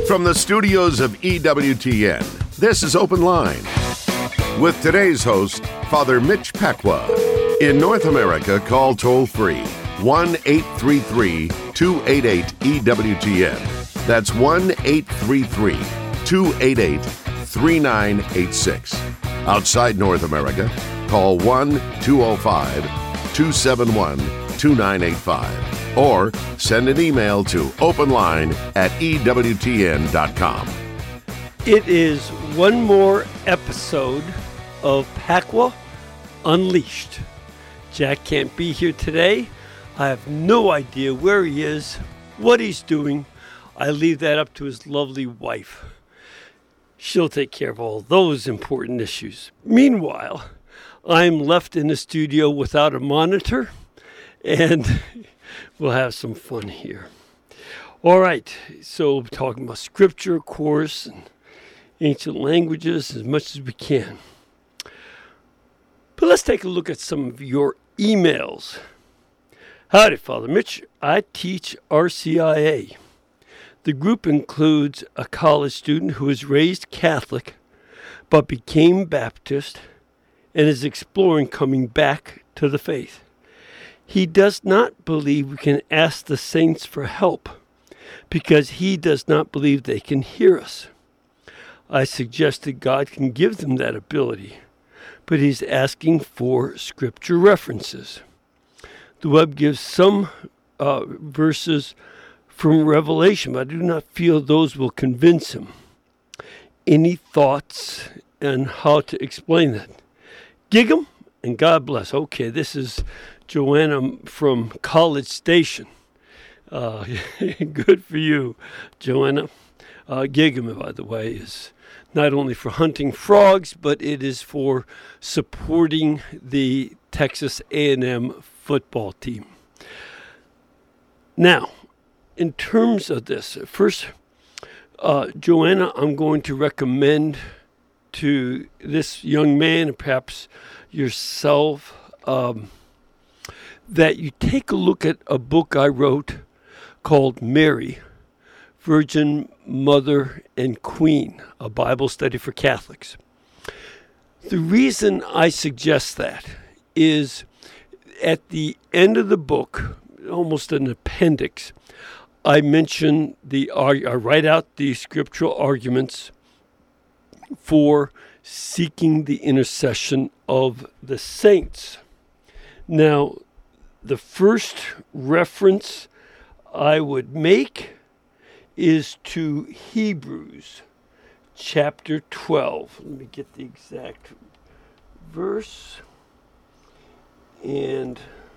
From the studios of EWTN, this is Open Line. With today's host, Father Mitch Pacwa. In North America, call toll-free 1-833-288-EWTN. That's 1-833-288-3986. Outside North America, call 1-205-271-2985 or send an email to openline@ewtn.com. It is one more episode of Pacwa Unleashed. Jack can't be here today. I have no idea where he is, what he's doing. I leave that up to his lovely wife. She'll take care of all those important issues. Meanwhile, I'm left in the studio without a monitor, and we'll have some fun here. All right, so talking about scripture, of course, and ancient languages as much as we can. But let's take a look at some of your emails. Howdy, Father Mitch. I teach RCIA. The group includes a college student who was raised Catholic but became Baptist and is exploring coming back to the faith. He does not believe we can ask the saints for help because he does not believe they can hear us. I suggested God can give them that ability, but he's asking for scripture references. The web gives some verses from Revelation, but I do not feel those will convince him. Any thoughts on how to explain that? Gig 'em and God bless. Okay, this is Joanna from College Station. Good for you, Joanna. Gig 'em, by the way, is not only for hunting frogs, but it is for supporting the Texas A&M football team. Now, in terms of this, first, Joanna, I'm going to recommend to this young man and perhaps yourself that you take a look at a book I wrote called Mary, Virgin, Mother, and Queen, a Bible study for Catholics. The reason I suggest that is at the end of the book, almost an appendix, I mention I write out the scriptural arguments for seeking the intercession of the saints. Now, the first reference I would make is to Hebrews chapter 12. Let me get the exact verse. And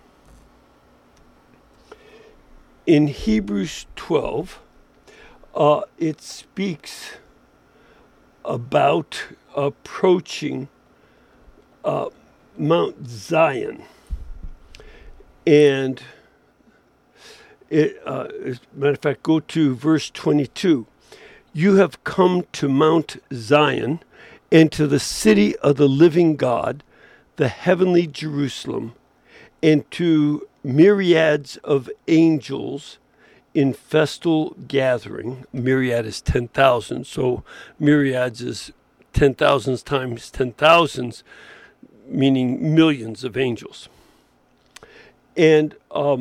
in Hebrews 12, it speaks about approaching Mount Zion. And as a matter of fact, go to verse 22. You have come to Mount Zion and to the city of the living God, the heavenly Jerusalem, and to myriads of angels in festal gathering. Myriad is 10,000, so myriads is 10,000s times 10,000s, meaning millions of angels. And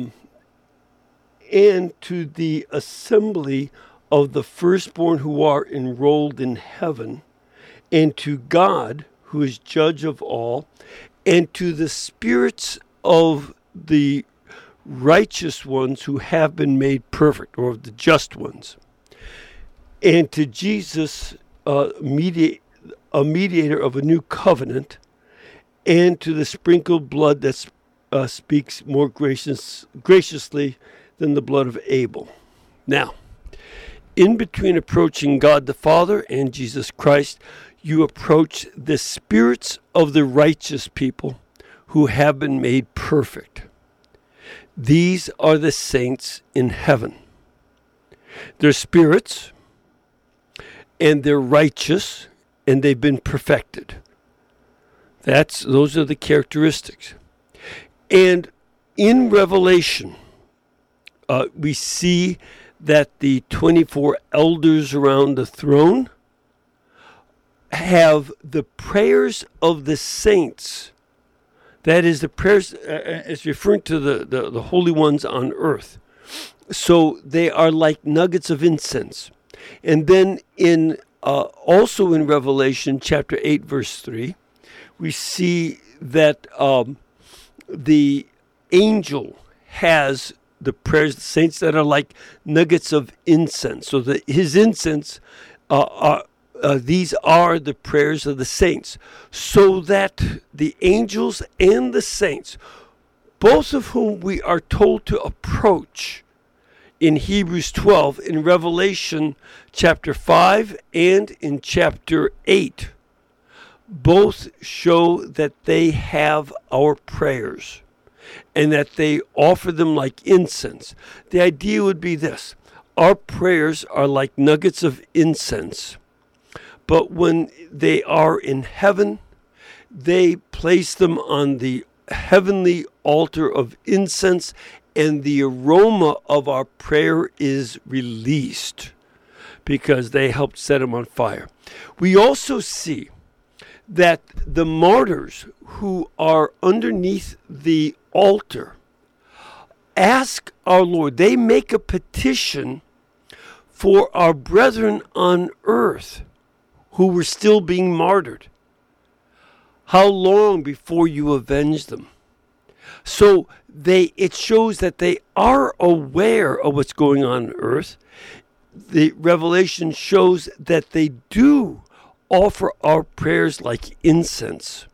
to the assembly of the firstborn who are enrolled in heaven, and to God, who is judge of all, and to the spirits of the righteous ones who have been made perfect, or of the just ones, and to Jesus, a mediator of a new covenant, and to the sprinkled blood that speaks more graciously than the blood of Abel. Now, in between approaching God the Father and Jesus Christ, you approach the spirits of the righteous people who have been made perfect. These are the saints in heaven. They're spirits, and they're righteous, and they've been perfected. Those are the characteristics. And in Revelation, we see that the 24 elders around the throne have the prayers of the saints. That is, the prayers is referring to the holy ones on earth. So they are like nuggets of incense. And then also in Revelation chapter 8, verse 3, we see that the angel has the prayers of the saints that are like nuggets of incense. So his incense, these are the prayers of the saints. So that the angels and the saints, both of whom we are told to approach in Hebrews 12, in Revelation chapter 5, and in chapter 8, both show that they have our prayers and that they offer them like incense. The idea would be this: our prayers are like nuggets of incense, but when they are in heaven, they place them on the heavenly altar of incense, and the aroma of our prayer is released because they helped set them on fire. We also see that the martyrs who are underneath the altar ask our Lord, they make a petition for our brethren on earth who were still being martyred. How long before you avenge them? So it shows that they are aware of what's going on earth. The Revelation shows that they do offer our prayers like incense.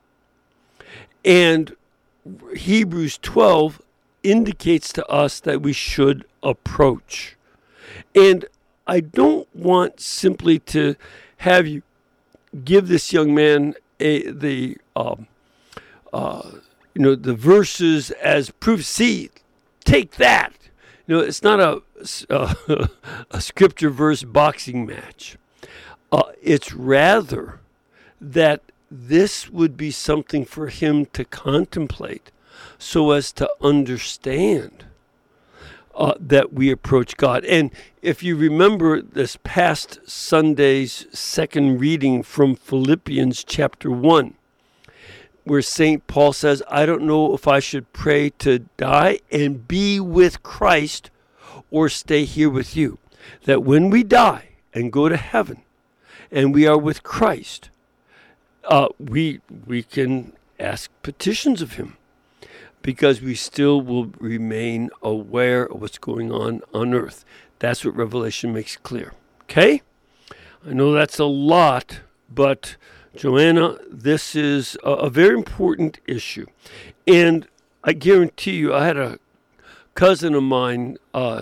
And Hebrews 12 indicates to us that we should approach. And I don't want simply to have you give this young man the verses as proof. See, take that. It's not a scripture verse boxing match. It's rather that this would be something for him to contemplate so as to understand that we approach God. And if you remember this past Sunday's second reading from Philippians chapter 1, where St. Paul says, I don't know if I should pray to die and be with Christ or stay here with you. That when we die and go to heaven and we are with Christ, we can ask petitions of him because we still will remain aware of what's going on earth. That's what Revelation makes clear. Okay? I know that's a lot, but Joanna, this is a very important issue. And I guarantee you, I had a cousin of mine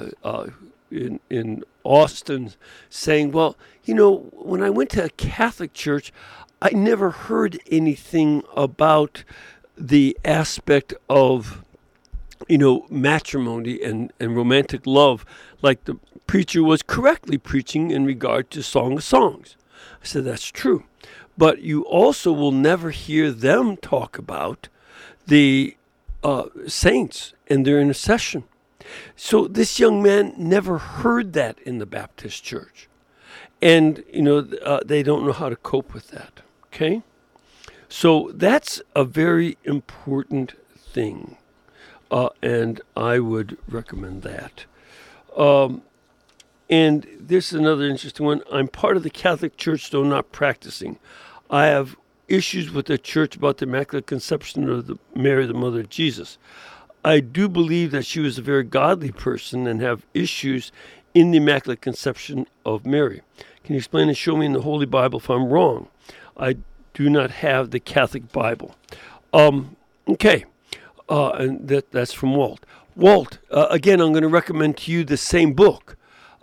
in Austin saying, well, when I went to a Catholic church, I never heard anything about the aspect of, matrimony and romantic love like the preacher was correctly preaching in regard to Song of Songs. I said, that's true. But you also will never hear them talk about the saints and their intercession. So this young man never heard that in the Baptist church. And, they don't know how to cope with that. Okay? So that's a very important thing. And I would recommend that. And this is another interesting one. I'm part of the Catholic Church, though not practicing. I have issues with the church about the Immaculate Conception of Mary, the Mother of Jesus. I do believe that she was a very godly person and have issues in the Immaculate Conception of Mary. Can you explain and show me in the Holy Bible if I'm wrong? I do not have the Catholic Bible. Okay, and that's from Walt. Walt, again, I'm going to recommend to you the same book,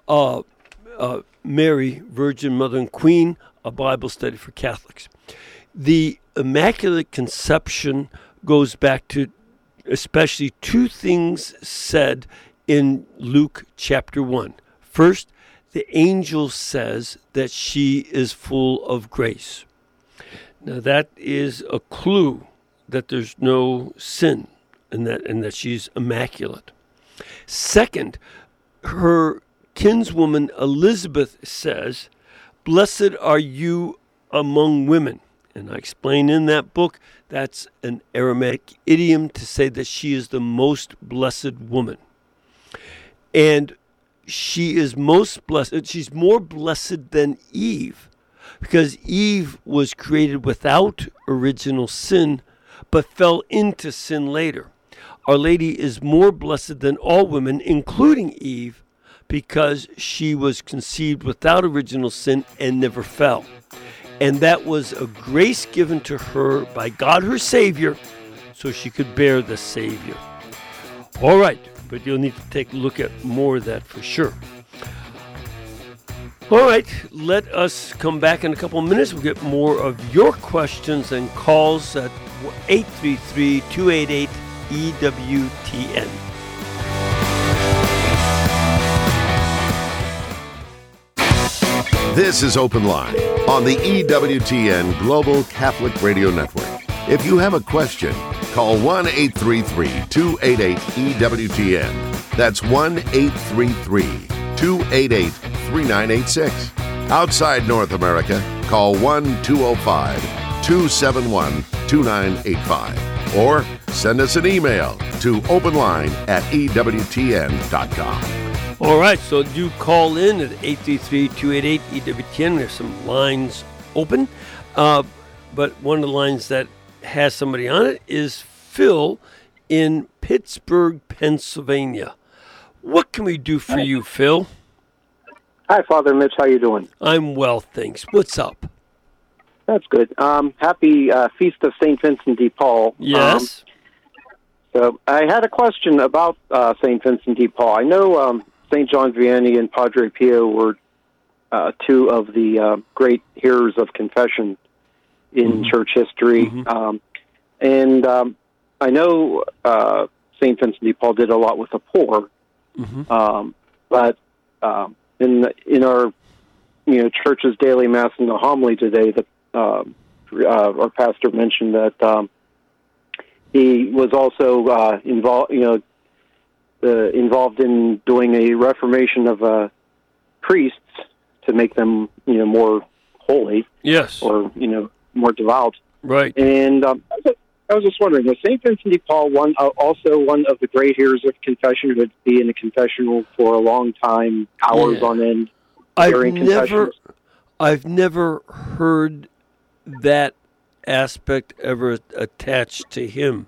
Mary, Virgin, Mother, and Queen, a Bible study for Catholics. The Immaculate Conception goes back to especially two things said in Luke chapter 1. First, the angel says that she is full of grace. Now that is a clue that there's no sin and that she's immaculate. Second, her kinswoman Elizabeth says, "Blessed are you among women." And I explain in that book that's an Aramaic idiom to say that she is the most blessed woman. And she is most blessed. She's more blessed than Eve, because Eve was created without original sin, but fell into sin later. Our Lady is more blessed than all women, including Eve, because she was conceived without original sin and never fell. And that was a grace given to her by God, her Savior, so she could bear the Savior. All right, but you'll need to take a look at more of that for sure. All right, let us come back in a couple of minutes. We'll get more of your questions and calls at 833-288-EWTN. This is Open Line on the EWTN Global Catholic Radio Network. If you have a question, call 1-833-288-EWTN. That's 1-833-288-3986. Outside North America, call 1-205-271-2985. Or send us an email to openline@EWTN.com. All right, so do call in at 833-288-EWTN. There's some lines open. But one of the lines that has somebody on it is Phil in Pittsburgh, Pennsylvania. What can we do for you, Phil? Hi, Father Mitch. How you doing? I'm well, thanks. What's up? That's good. Happy Feast of St. Vincent de Paul. Yes. So I had a question about St. Vincent de Paul. I know St. John Vianney and Padre Pio were two of the great heroes of confession in church history. And I know St. Vincent de Paul did a lot with the poor. But in our church's daily mass in the homily today, our pastor mentioned that he was also involved in doing a reformation of priests to make them more holy. Yes. Or more devout. Right. And I was just wondering, was St. Vincent de Paul also one of the great heroes of confession who would be in the confessional for a long time, hours on end, during confessions? I've never heard that aspect ever attached to him.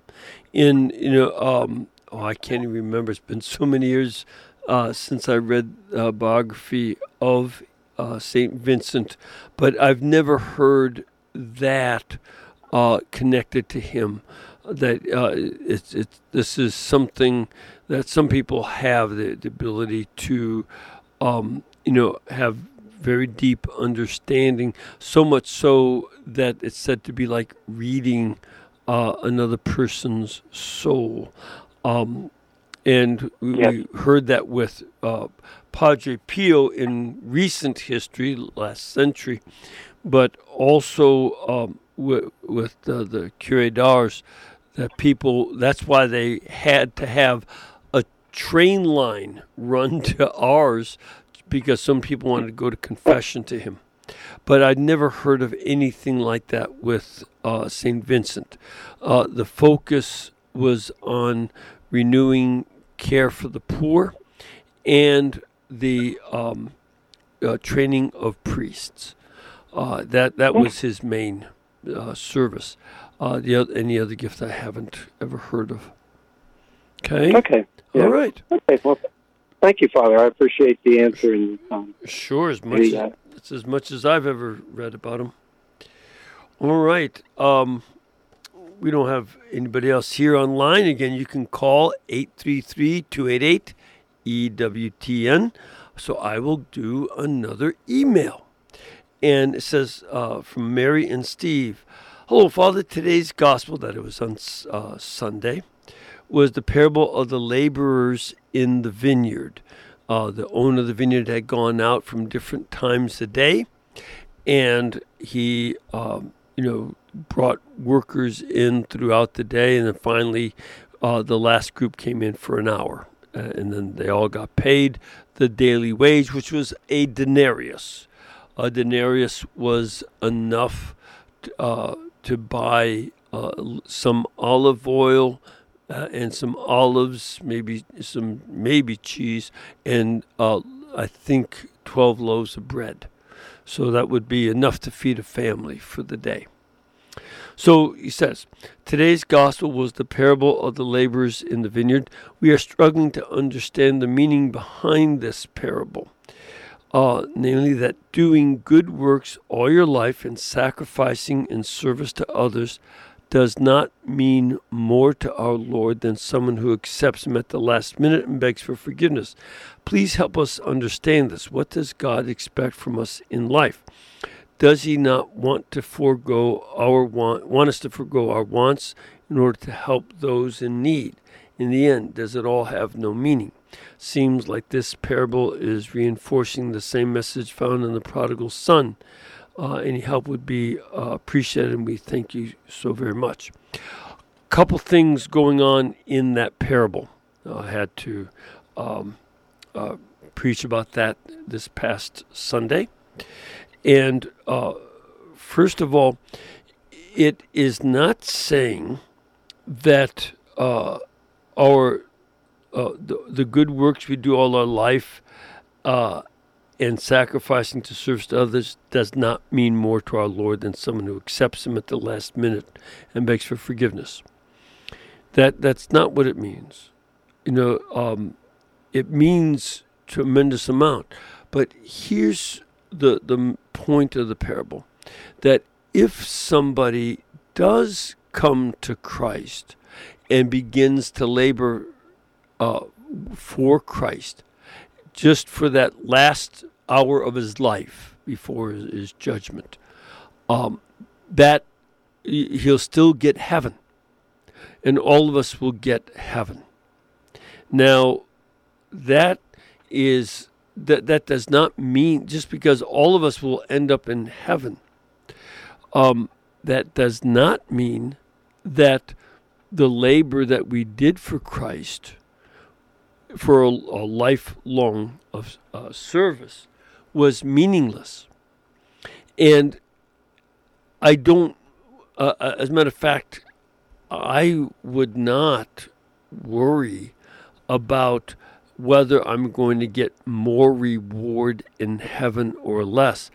I can't even remember. It's been so many years since I read a biography of St. Vincent, but I've never heard that connected to him. That this is something that some people have the ability to, have very deep understanding. So much so that it's said to be like reading another person's soul. And we heard that with Padre Pio in recent history, last century, but also with the Cure d'Ars, that that's why they had to have a train line run to ours, because some people wanted to go to confession to him. But I'd never heard of anything like that with St. Vincent. The focus was on renewing care for the poor and the training of priests. That was his main service. Any other gift I haven't ever heard of. Okay? Okay. Yeah. All right. Okay, well, thank you, Father. I appreciate the answer. And sure, it's as much as I've ever read about him. All right. We don't have anybody else here online. Again, you can call 833-288-EWTN. So I will do another email. And it says from Mary and Steve, "Hello, Father. Today's gospel," that it was on Sunday, was the parable of the laborers in the vineyard. The owner of the vineyard had gone out from different times a day, and he, brought workers in throughout the day, and then finally the last group came in for an hour and then they all got paid the daily wage, which was a denarius. A denarius was enough to buy some olive oil and some olives, maybe cheese, and I think 12 loaves of bread. So that would be enough to feed a family for the day. So he says, today's gospel was the parable of the laborers in the vineyard. We are struggling to understand the meaning behind this parable. Namely that doing good works all your life and sacrificing in service to others does not mean more to our Lord than someone who accepts him at the last minute and begs for forgiveness. Please help us understand this. What does God expect from us in life? Does he not want us to forego our wants in order to help those in need? In the end, does it all have no meaning? Seems like this parable is reinforcing the same message found in the prodigal son. Any help would be appreciated, and we thank you so very much. A couple things going on in that parable. I had to preach about that this past Sunday. And first of all, it is not saying that the good works we do all our life and sacrificing to service to others does not mean more to our Lord than someone who accepts him at the last minute and begs for forgiveness. That's not what it means. It means tremendous amount. But here's the point of the parable, that if somebody does come to Christ and begins to labor for Christ, just for that last hour of his life before his judgment, that he'll still get heaven. And all of us will get heaven. Now, that does not mean, just because all of us will end up in heaven, that does not mean that the labor that we did for Christ for a lifelong of service was meaningless. And I don't, as a matter of fact, I would not worry about whether I'm going to get more reward in heaven or less.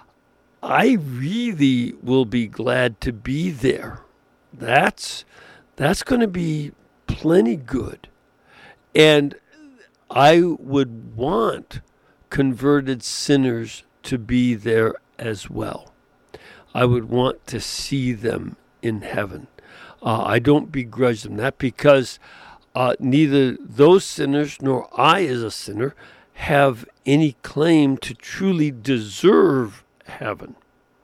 I really will be glad to be there. That's going to be plenty good. And I would want converted sinners to be there as well. I would want to see them in heaven. I don't begrudge them that, because neither those sinners nor I as a sinner have any claim to truly deserve heaven.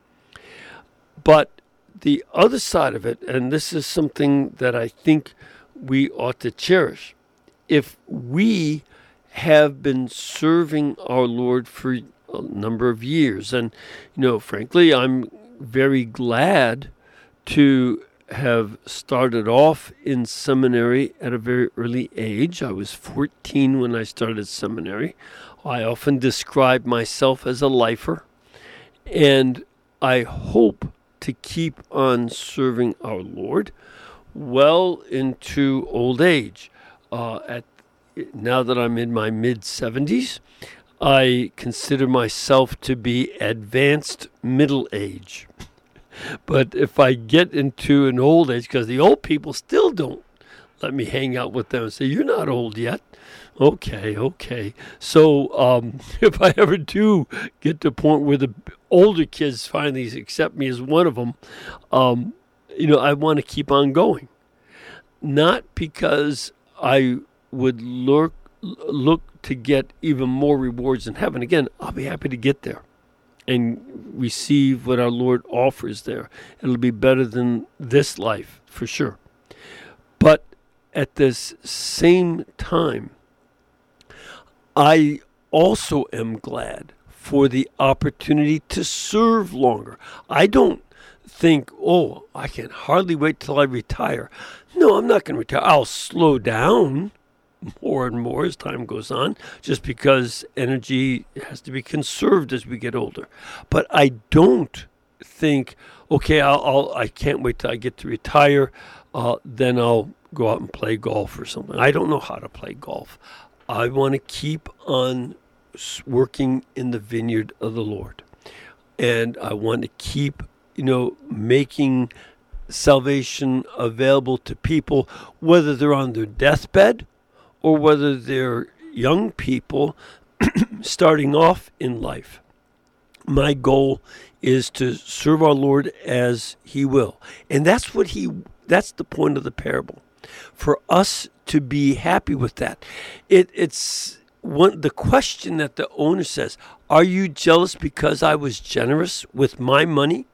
But the other side of it, and this is something that I think we ought to cherish, if we have been serving our Lord for a number of years, and frankly, I'm very glad to have started off in seminary at a very early age. I was 14 when I started seminary. I often describe myself as a lifer, and I hope to keep on serving our Lord well into old age. Now that I'm in my mid-70s, I consider myself to be advanced middle age. But if I get into an old age, because the old people still don't let me hang out with them and say, you're not old yet. Okay. So if I ever do get to a point where the older kids finally accept me as one of them, I want to keep on going. Not because I would look to get even more rewards in heaven. Again, I'll be happy to get there and receive what our Lord offers there. It'll be better than this life, for sure. But at this same time, I also am glad for the opportunity to serve longer. I don't think, I can hardly wait till I retire. No, I'm not going to retire. I'll slow down. more and more as time goes on, just because energy has to be conserved as we get older. But I don't think, okay, I can't wait till I get to retire, then I'll go out and play golf or something. I don't know how to play golf. I want to keep on working in the vineyard of the Lord. And I want to keep, making salvation available to people, whether they're on their deathbed or whether they're young people starting off in life. My goal is to serve our Lord as He will. And that's the point of the parable. For us to be happy with that. It's the question that the owner says, are you jealous because I was generous with my money?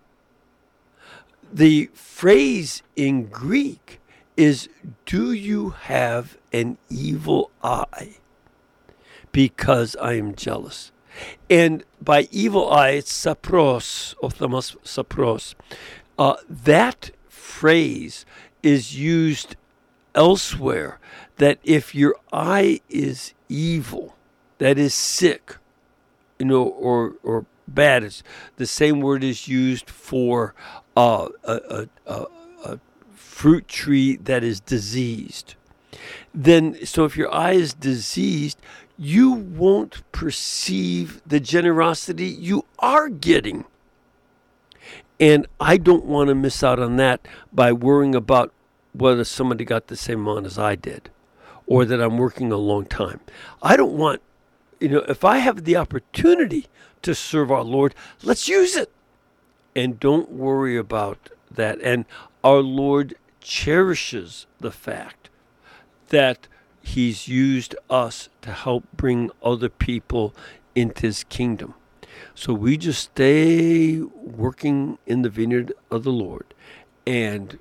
The phrase in Greek is, do you have an evil eye because I am jealous? And by evil eye, it's sapros, othamos sapros. That phrase is used elsewhere, that if your eye is evil, that is sick, or bad, it's the same word is used for a fruit tree that is diseased. So if your eye is diseased, you won't perceive the generosity you are getting. And I don't want to miss out on that by worrying about whether somebody got the same amount as I did, or that I'm working a long time. I don't want, if I have the opportunity to serve our Lord, let's use it. And don't worry about that. And our Lord cherishes the fact that He's used us to help bring other people into His kingdom. So we just stay working in the vineyard of the Lord and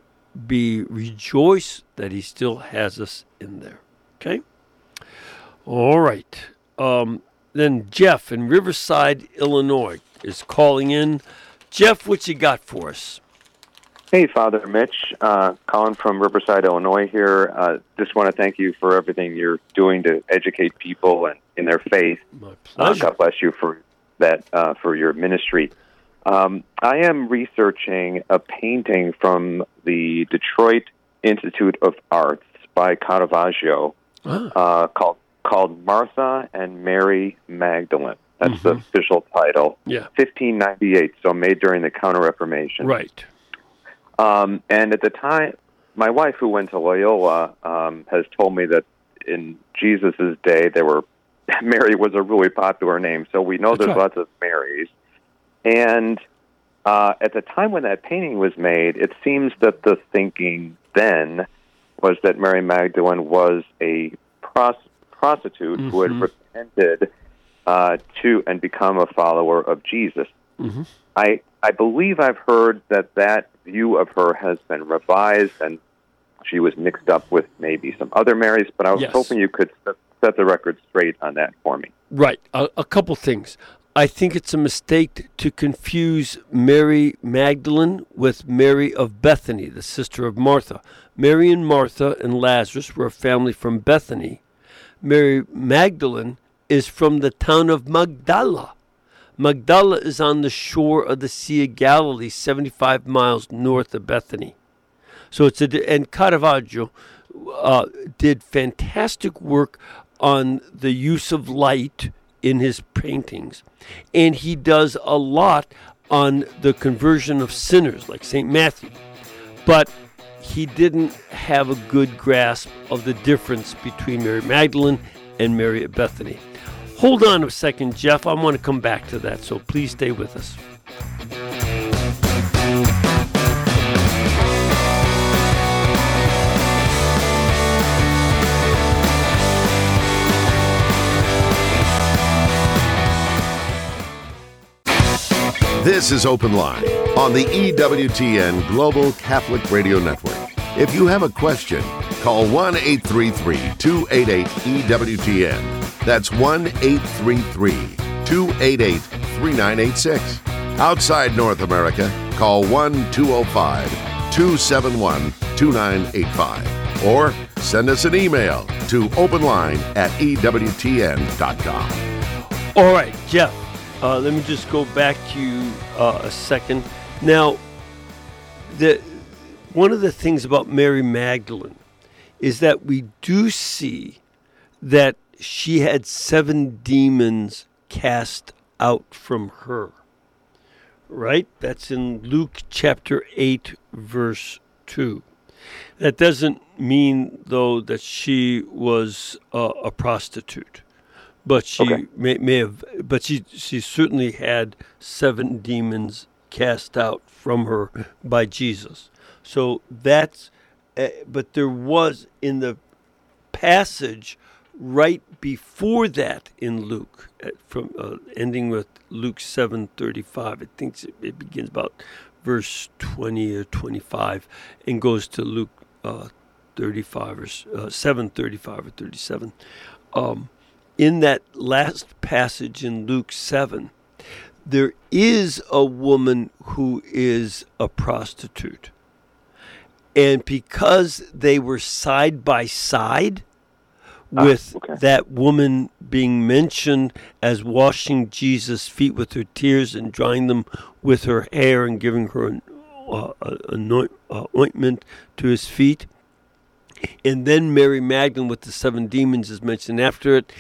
rejoice that He still has us in there. Okay? All right. Then Jeff in Riverside, Illinois is calling in. Jeff, what you got for us? Hey, Father Mitch, calling from Riverside, Illinois here. Just want to thank you for everything you're doing to educate people and in their faith. My pleasure. God bless you for that, for your ministry. I am researching a painting from the Detroit Institute of Arts by Caravaggio called Martha and Mary Magdalene. That's the official title. Yeah. 1598, so made during the Counter-Reformation. Right. And at the time, my wife, who went to Loyola, has told me that in Jesus' day, Mary was a really popular name. So we know there's lots of Marys. And at the time when that painting was made, it seems that the thinking then was that Mary Magdalene was a prostitute who had repented to and become a follower of Jesus. Mm-hmm. I believe I've heard that view of her has been revised and she was mixed up with maybe some other Marys, but I was hoping you could set the record straight on that for me. Right. A couple things. I think it's a mistake to confuse Mary Magdalene with Mary of Bethany, the sister of Martha. Mary and Martha and Lazarus were a family from Bethany. Mary Magdalene is from the town of Magdala. Magdala is on the shore of the Sea of Galilee, 75 miles north of Bethany. So and Caravaggio did fantastic work on the use of light in his paintings. And he does a lot on the conversion of sinners, like St. Matthew. But he didn't have a good grasp of the difference between Mary Magdalene and Mary of Bethany. Hold on a second, Jeff. I want to come back to that, so please stay with us. This is Open Line on the EWTN Global Catholic Radio Network. If you have a question, call 1-833-288-EWTN. That's 1-833-288-3986. Outside North America, call 1-205-271-2985. Or send us an email to openline@ewtn.com. All right, Jeff, let me just go back to you a second. Now, one of the things about Mary Magdalene is that we do see that she had 7 demons cast out from her, right? That's in Luke chapter 8, verse 2. That doesn't mean, though, that she was a prostitute, but she may have. But she certainly had 7 demons cast out from her by Jesus. So that's. But there was in the passage right before that in Luke, from ending with Luke 7:35. I think it begins about verse 20 or 25 and goes to Luke 35 or 7:35 or 37. In that last passage in Luke 7, there is a woman who is a prostitute. And because they were side by side with that woman being mentioned as washing Jesus' feet with her tears and drying them with her hair and giving her an ointment to his feet. And then Mary Magdalene with the 7 demons is mentioned after it.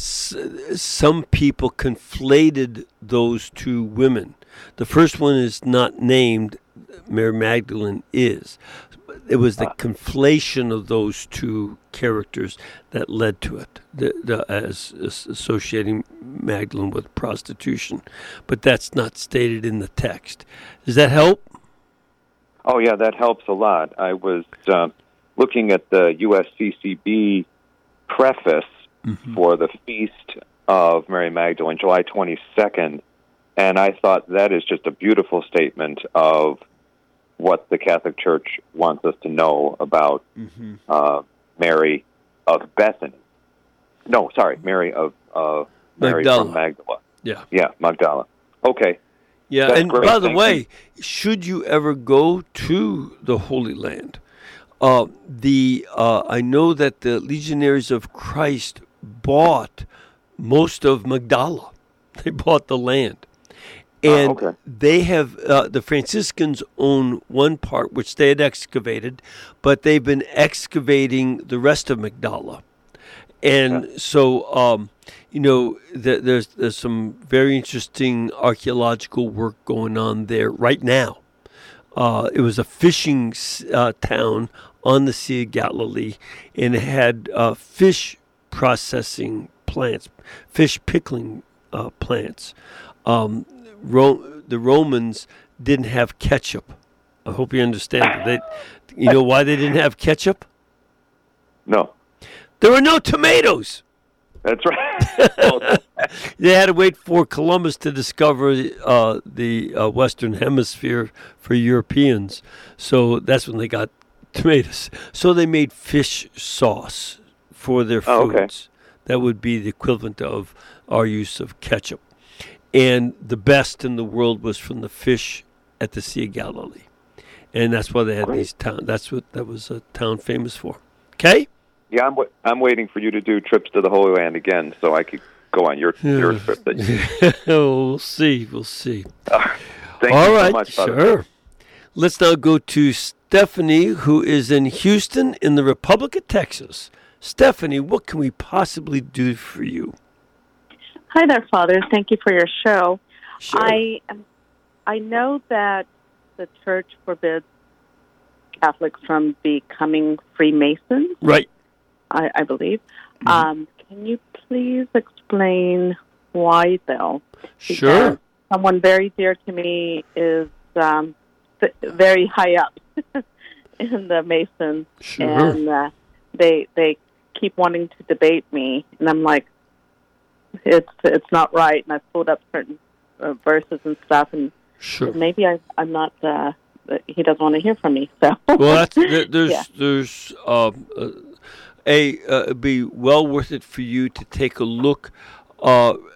Some people conflated those 2 women. The first one is not named, Mary Magdalene is. It was the conflation of those 2 characters that led to it, as associating Magdalene with prostitution. But that's not stated in the text. Does that help? Oh, yeah, that helps a lot. I was looking at the USCCB preface for the Feast of Mary Magdalene, July 22nd, and I thought that is just a beautiful statement of what the Catholic Church wants us to know about Mary of Bethany. No, sorry, Mary from Magdala. Yeah, Magdala. Okay. Yeah, that's and great. by the Thank way, you. should you ever go to the Holy Land, I know that the Legionaries of Christ bought most of Magdala. They bought the land. And they have, the Franciscans own one part, which they had excavated, but they've been excavating the rest of Magdala. And so, there's some very interesting archaeological work going on there right now. It was a fishing town on the Sea of Galilee, and it had fish processing plants, fish pickling plants. The Romans didn't have ketchup. I hope you understand. You know why they didn't have ketchup? No. There were no tomatoes. That's right. They had to wait for Columbus to discover the Western Hemisphere for Europeans. So that's when they got tomatoes. So they made fish sauce for their foods. That would be the equivalent of our use of ketchup. And the best in the world was from the fish at the Sea of Galilee. And that's why they had these towns. That's what that was a town famous for. Okay? Yeah, I'm waiting for you to do trips to the Holy Land again so I could go on your trip. We'll see. We'll see. Thank All you right, so much, Father. Sure. Let's now go to Stephanie, who is in Houston in the Republic of Texas. Stephanie, what can we possibly do for you? Hi there, Father. Thank you for your show. Sure. I know that the Church forbids Catholics from becoming Freemasons. Right. I believe. Can you please explain why, though? Sure. Because someone very dear to me is very high up in the Masons, and they keep wanting to debate me, and I'm like, it's not right. And I've pulled up certain verses and stuff, and maybe I'm not. He doesn't want to hear from me. So well, there's it'd be well worth it for you to take a look.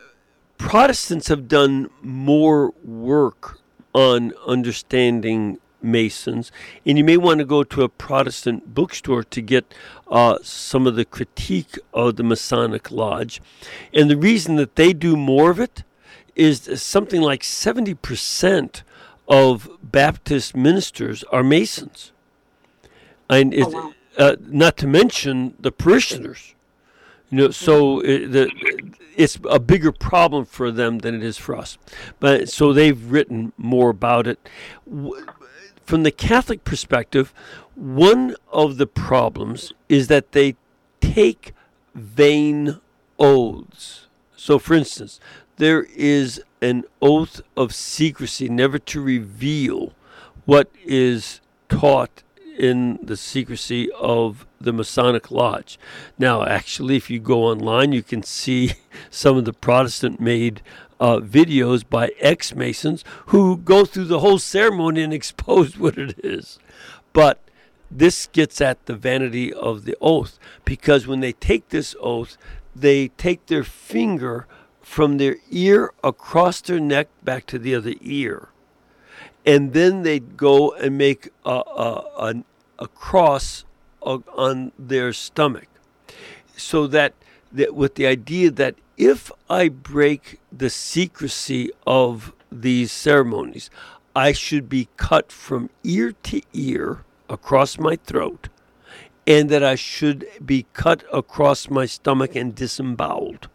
Protestants have done more work on understanding Masons, and you may want to go to a Protestant bookstore to get some of the critique of the Masonic Lodge. And the reason that they do more of it is something like 70% of Baptist ministers are Masons. And not to mention the parishioners. So it's a bigger problem for them than it is for us. But so they've written more about it. From the Catholic perspective, one of the problems is that they take vain oaths. So, for instance, there is an oath of secrecy, never to reveal what is taught in the secrecy of the Masonic Lodge. Now, actually, if you go online, you can see some of the Protestant-made videos by ex-Masons who go through the whole ceremony and expose what it is. But this gets at the vanity of the oath, because when they take this oath, they take their finger from their ear across their neck back to the other ear. And then they go and make a cross on their stomach, so that with the idea that if I break the secrecy of these ceremonies, I should be cut from ear to ear across my throat, and that I should be cut across my stomach and disemboweled.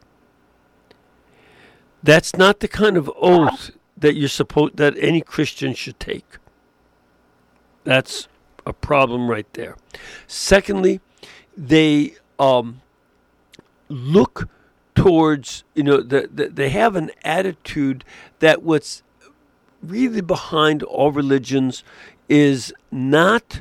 That's not the kind of oath that any Christian should take. That's a problem right there. Secondly, they look towards, they have an attitude that what's really behind all religions is not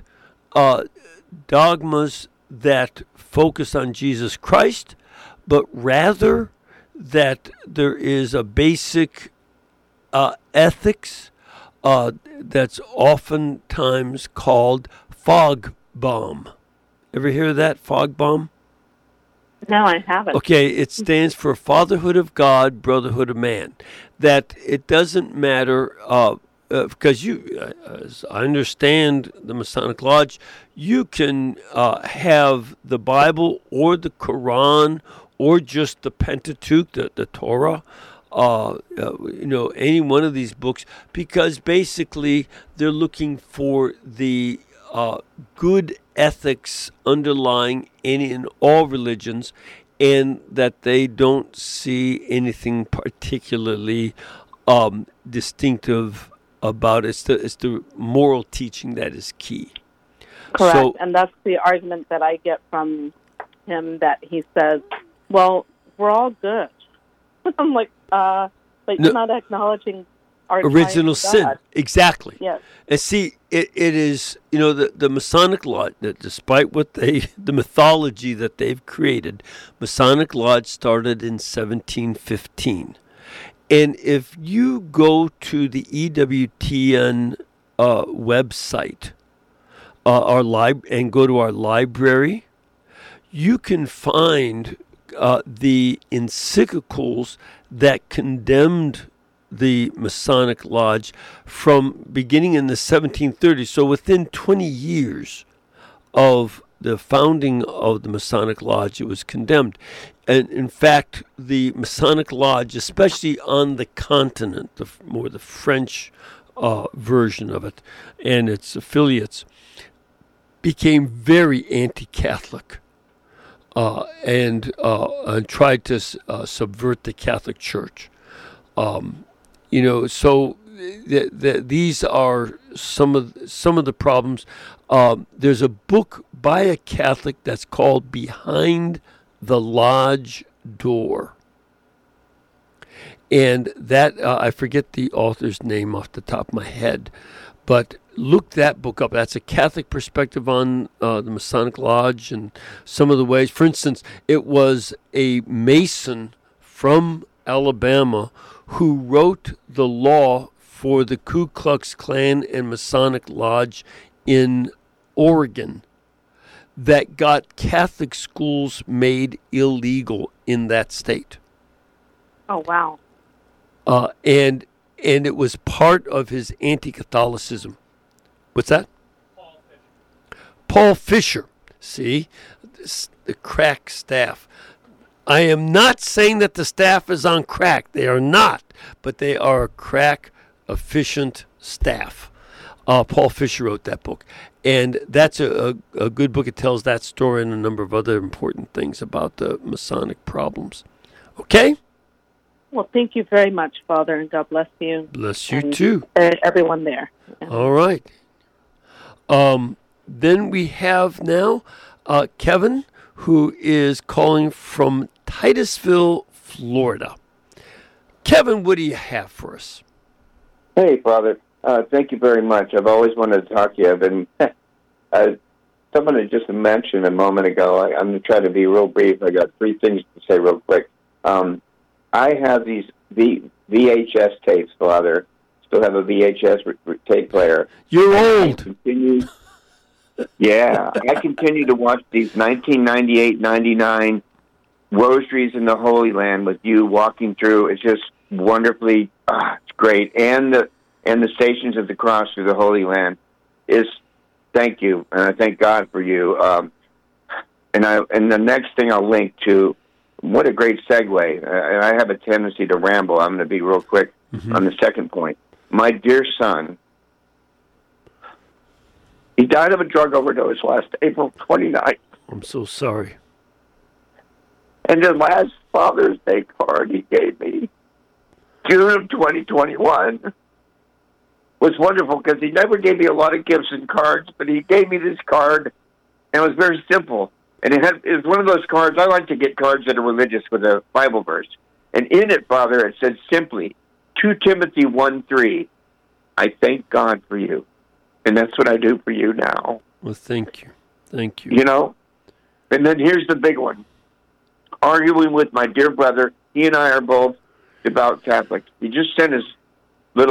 dogmas that focus on Jesus Christ, but rather that there is a basic ethics that's oftentimes called fog bomb. Ever hear of that, fog bomb? No, I haven't. Okay, it stands for Fatherhood of God, Brotherhood of Man. That it doesn't matter, because as I understand the Masonic Lodge, you can have the Bible or the Quran or just the Pentateuch, the Torah, any one of these books, because basically they're looking for the good ethics underlying any and all religions, and that they don't see anything particularly distinctive about it. It's the moral teaching that is key. Correct, so, and that's the argument that I get from him, that he says, well, we're all good. I'm like, but you're not acknowledging our original sin. God. Exactly. Yes. And see, it is, the Masonic Lodge, that despite what the mythology that they've created, Masonic Lodge started in 1715. And if you go to the EWTN website and go to our library, you can find the encyclicals that condemned the Masonic Lodge from beginning in the 1730s. So within 20 years of the founding of the Masonic Lodge, it was condemned. And in fact, the Masonic Lodge, especially on the continent, the French version of it and its affiliates, became very anti-Catholic and tried to subvert the Catholic Church. So these are some of the problems. There's a book by a Catholic that's called Behind the Lodge Door. And that, I forget the author's name off the top of my head, but look that book up. That's a Catholic perspective on the Masonic Lodge and some of the ways. For instance, it was a Mason from Alabama who wrote the law for the Ku Klux Klan and Masonic Lodge in Oregon that got Catholic schools made illegal in that state. Oh, wow. And it was part of his anti-Catholicism. What's that? Paul Fisher. See, the crack staff. I am not saying that the staff is on crack. They are not, but they are a crack efficient staff. Paul Fisher wrote that book, and that's a good book. It tells that story and a number of other important things about the Masonic problems. Okay? Well, thank you very much, Father, and God bless you. Bless you too. Everyone there. All right. Then we have now Kevin, who is calling from Titusville, Florida. Kevin, what do you have for us? Hey, Father. Thank you very much. I've always wanted to talk to you. I've been someone had just mentioned a moment ago. I'm going to try to be real brief. I got 3 things to say real quick. I have these VHS tapes, Father. Still have a VHS tape player. You're old. I continue to watch these 1998, 99 rosaries in the Holy Land with you walking through. It's just wonderfully, it's great. And the Stations of the Cross through the Holy Land is, thank you, and I thank God for you. And the next thing I'll link to, what a great segue. And I have a tendency to ramble. I'm going to be real quick on the second point. My dear son, he died of a drug overdose last April 29th. I'm so sorry. And the last Father's Day card he gave me, June of 2021, was wonderful because he never gave me a lot of gifts and cards, but he gave me this card, and it was very simple. And it was one of those cards, I like to get cards that are religious with a Bible verse. And in it, Father, it said simply, 2 Timothy 1:3, I thank God for you. And that's what I do for you now. Well, thank you. Thank you. You know? And then here's the big one. Arguing with my dear brother, he and I are both devout Catholics. He just sent his he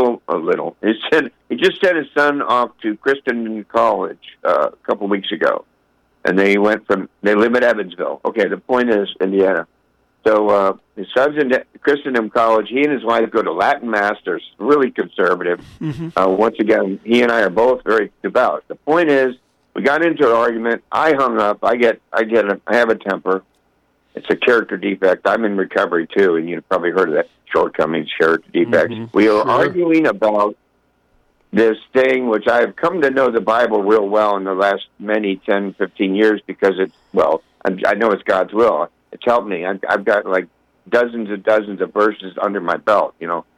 just sent his son off to Christendom College a couple weeks ago. And they live in Evansville. Okay, the point is, Indiana. So his son's in Christendom College. He and his wife go to Latin Mass. They're really conservative. Once again, he and I are both very devout. The point is, we got into an argument. I hung up. I have a temper. It's a character defect. I'm in recovery too, and you've probably heard of that, shortcomings, character defects. We were arguing about this thing, which I've come to know the Bible real well in the last many 10, 15 years because I know it's God's will. It's helped me. I've got like dozens of verses under my belt, you know.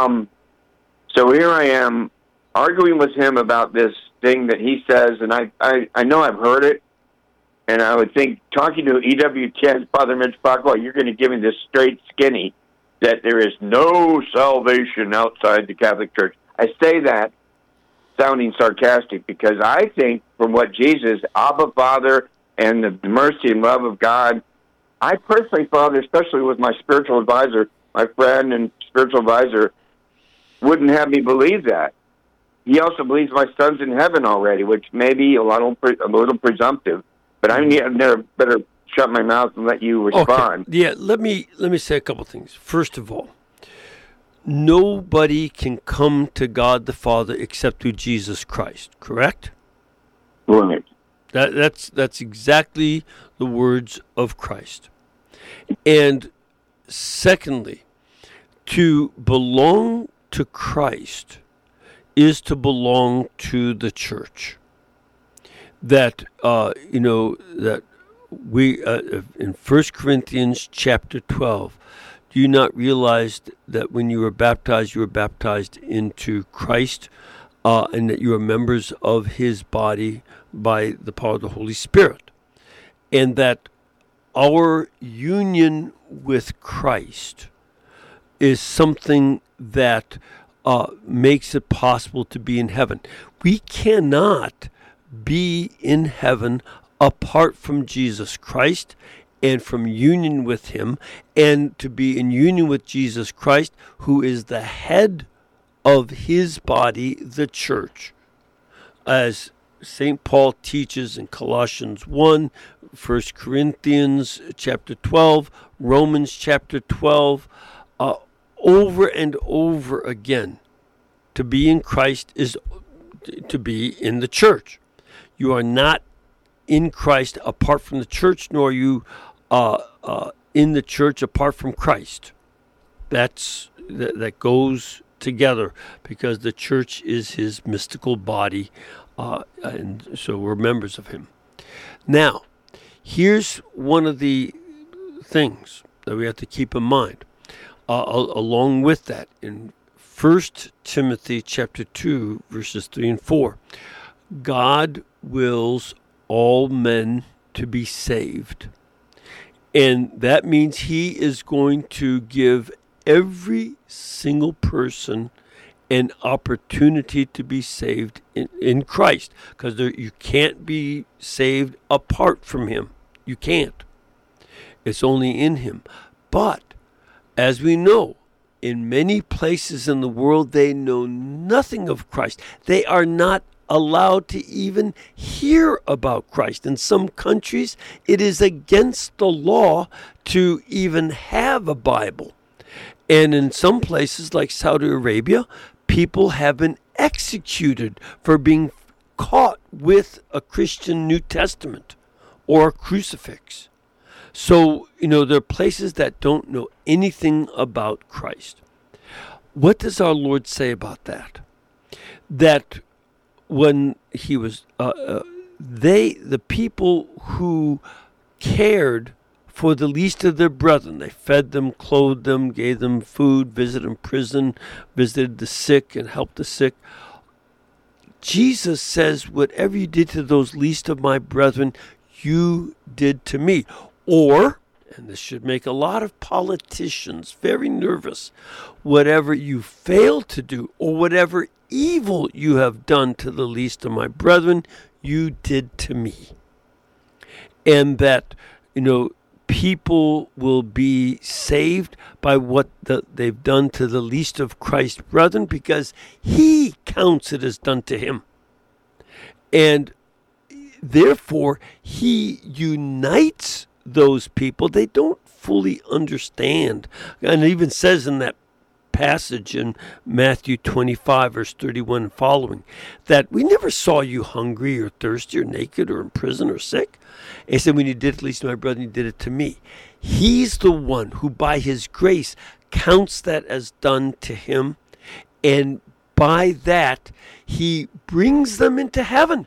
So here I am arguing with him about this thing that he says, and I know I've heard it, and I would think, talking to EWTN, Father Mitch Pacwa, you're going to give me this straight skinny that there is no salvation outside the Catholic Church. I say that sounding sarcastic because I think from what Jesus, Abba Father, and the mercy and love of God, I personally, Father, especially with my spiritual advisor, my friend and spiritual advisor, wouldn't have me believe that. He also believes my son's in heaven already, which may be a little presumptive, but I never better shut my mouth and let you respond. Okay. Yeah, let me say a couple things. First of all, nobody can come to God the Father except through Jesus Christ, correct? Right. That's exactly the words of Christ. And secondly, to belong to Christ is to belong to the church. That that we in 1 Corinthians chapter 12, do you not realize that when you were baptized into Christ, and that you are members of his body by the power of the Holy Spirit, and that our union with Christ is something that makes it possible to be in heaven. We cannot be in heaven apart from Jesus Christ and from union with him, and to be in union with Jesus Christ, who is the head of his body, the church. As St. Paul teaches in Colossians 1, 1 Corinthians chapter 12, Romans chapter 12, over and over again. To be in Christ is to be in the church. You are not in Christ apart from the church, nor are you in the church apart from Christ. That goes together, because the church is his mystical body, and so we're members of him. Now, here's one of the things that we have to keep in mind along with that. In 1 Timothy chapter 2, verses 3 and 4, God wills all men to be saved. And that means he is going to give every single person an opportunity to be saved in Christ, because you can't be saved apart from him. You can't. It's only in him. But as we know, in many places in the world, they know nothing of Christ. They are not allowed to even hear about Christ. In some countries, it is against the law to even have a Bible. And in some places like Saudi Arabia, people have been executed for being caught with a Christian New Testament or a crucifix. So, there are places that don't know anything about Christ. What does our Lord say about that? That when he was, the people who cared for the least of their brethren, they fed them, clothed them, gave them food, visited in prison, visited the sick, and helped the sick. Jesus says, whatever you did to those least of my brethren, you did to me. Or, and this should make a lot of politicians very nervous, whatever you failed to do, or whatever evil you have done to the least of my brethren, you did to me. And that, people will be saved by what they've done to the least of Christ's brethren, because he counts it as done to him. And therefore, he unites those people. They don't fully understand. And it even says in that passage in Matthew 25, verse 31 and following, that we never saw you hungry or thirsty or naked or in prison or sick. He said, when you did it at least to my brother, you did it to me. He's the one who by his grace counts that as done to him. And by that, he brings them into heaven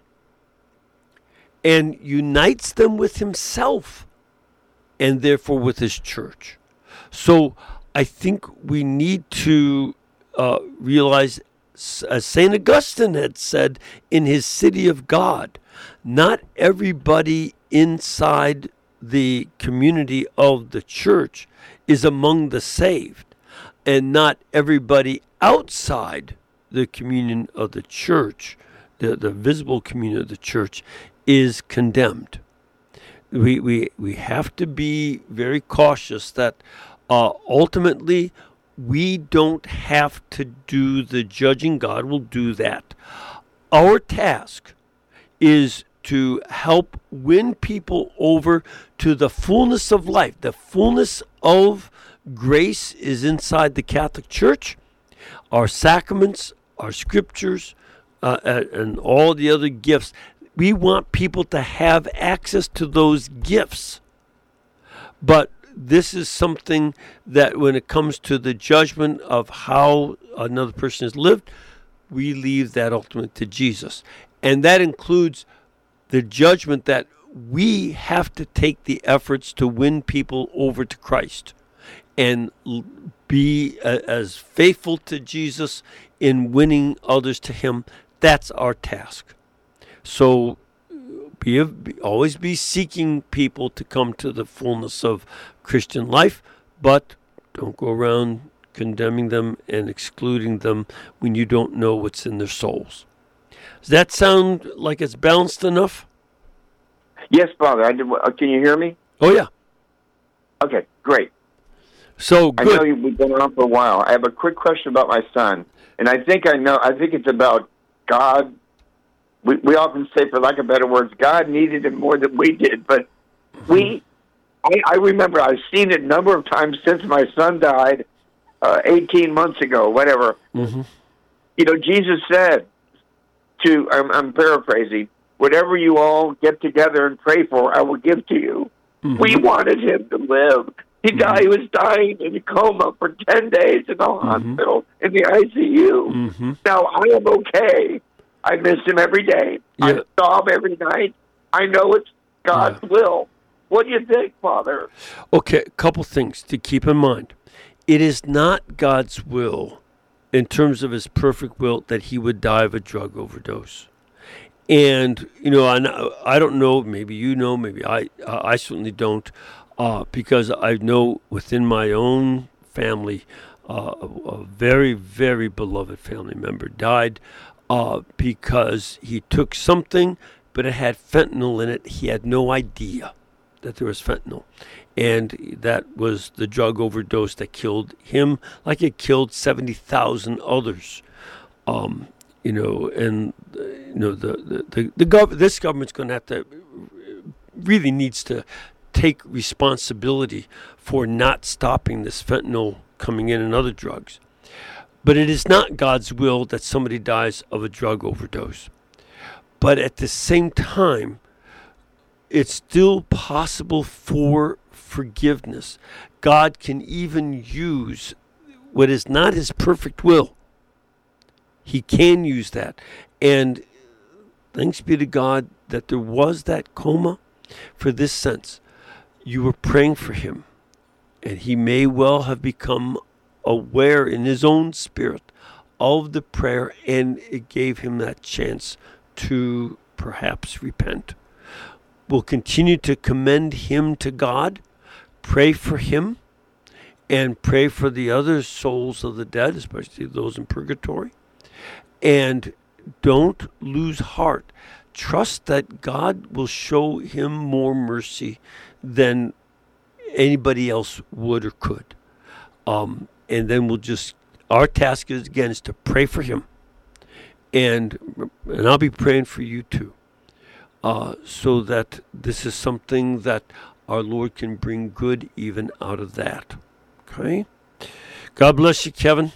and unites them with himself, and therefore with his church. So I think we need to realize, as St. Augustine had said in his City of God, not everybody inside the community of the church is among the saved, and not everybody outside the communion of the church, the visible communion of the church, is condemned. We have to be very cautious that ultimately we don't have to do the judging. God will do that. Our task is to help win people over to the fullness of life. The fullness of grace is inside the Catholic Church. Our sacraments, our scriptures, and all the other gifts. We want people to have access to those gifts. But this is something that when it comes to the judgment of how another person has lived, we leave that ultimately to Jesus. And that includes the judgment that we have to take the efforts to win people over to Christ and be as faithful to Jesus in winning others to him. That's our task. So always be seeking people to come to the fullness of Christian life, but don't go around condemning them and excluding them when you don't know what's in their souls. Does that sound like it's balanced enough? Yes, Father. Can you hear me? Oh, yeah. Okay, great. So good. I know we've been around for a while. I have a quick question about my son, and I think it's about God. We often say, for lack of better words, God needed him more than we did. But I remember I've seen it a number of times since my son died 18 months ago, whatever. Mm-hmm. Jesus said to, I'm paraphrasing, whatever you all get together and pray for, I will give to you. Mm-hmm. We wanted him to live. He died. He was dying in a coma for 10 days in the hospital, in the ICU. Mm-hmm. Now, I am okay. I miss him every day. Yeah. I saw him every night. I know it's God's will. What do you think, Father? Okay, a couple things to keep in mind. It is not God's will, in terms of his perfect will, that he would die of a drug overdose. And, I don't know, maybe you know, maybe I certainly don't, because I know within my own family, a very, very beloved family member died because he took something, but it had fentanyl in it. He had no idea that there was fentanyl. And that was the drug overdose that killed him, like it killed 70,000 others. This government's going to have to, really needs to take responsibility for not stopping this fentanyl coming in and other drugs. But it is not God's will that somebody dies of a drug overdose. But at the same time, it's still possible for forgiveness. God can even use what is not his perfect will. He can use that. And thanks be to God that there was that coma for this sense. You were praying for him, and he may well have become aware in his own spirit of the prayer, and it gave him that chance to perhaps repent. We'll continue to commend him to God, pray for him, and pray for the other souls of the dead, especially those in purgatory. And don't lose heart. Trust that God will show him more mercy than anybody else would or could. And then our task is to pray for him. And I'll be praying for you too. So that this is something that our Lord can bring good even out of that. Okay? God bless you, Kevin.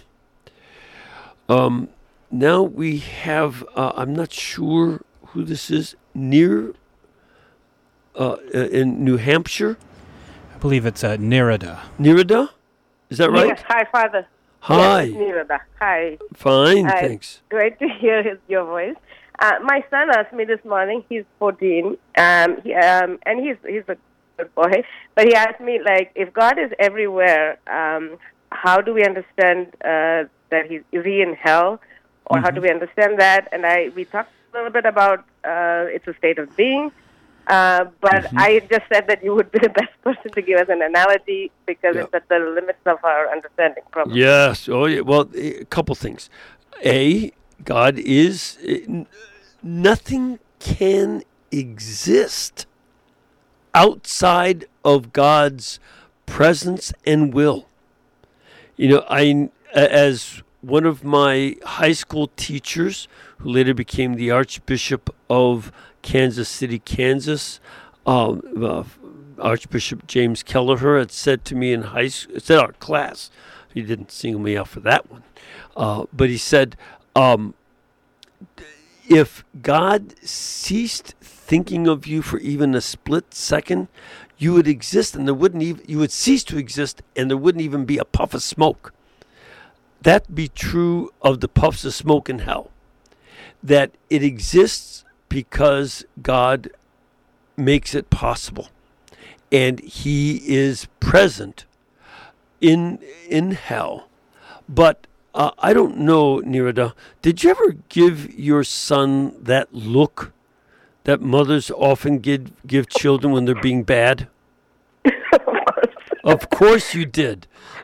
Now we have, I'm not sure who this is, in New Hampshire. I believe it's Nerida. Nerida? Is that right? Yes. Hi, Father. Hi. Yes, Nerida. Hi. Fine, thanks. Great to hear your voice. My son asked me this morning, he's 14, and he's a good boy, but he asked me, if God is everywhere, how do we understand that is he in hell? Or how do we understand that? And we talked a little bit about it's a state of being, but I just said that you would be the best person to give us an analogy because it's at the limits of our understanding, probably. Yes. Oh, yeah. Well, a couple things. God is, nothing can exist outside of God's presence and will. As one of my high school teachers, who later became the Archbishop of Kansas City, Kansas, Archbishop James Kelleher, had said to me in high school, it's at our class. He didn't single me out for that one. But he said, if God ceased thinking of you for even a split second, you would exist and you would cease to exist and there wouldn't even be a puff of smoke. That be true of the puffs of smoke in hell. That it exists because God makes it possible. And he is present in hell. But I don't know, Nerida, did you ever give your son that look that mothers often give children when they're being bad? Of course you did.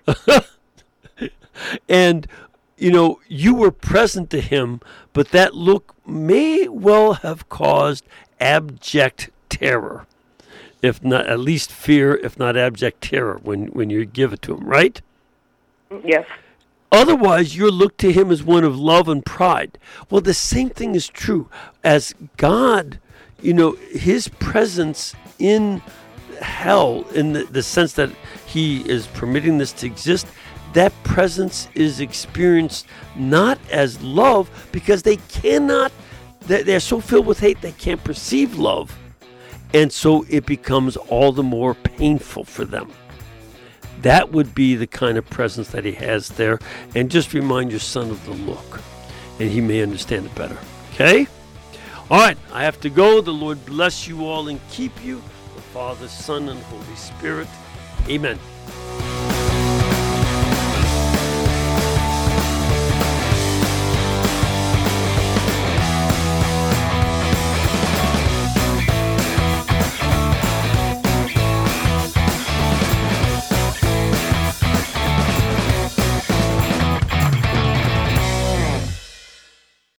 And, you were present to him, but that look may well have caused abject terror, if not at least fear, if not abject terror when you give it to him, right? Yes. Otherwise, you're looked to him as one of love and pride. Well, the same thing is true. As God, his presence in hell, in the sense that he is permitting this to exist, that presence is experienced not as love, because they cannot they're so filled with hate they can't perceive love. And so it becomes all the more painful for them. That would be the kind of presence that he has there. And just remind your son of the look, and he may understand it better. Okay? All right, I have to go. The Lord bless you all and keep you. The Father, Son, and Holy Spirit. Amen.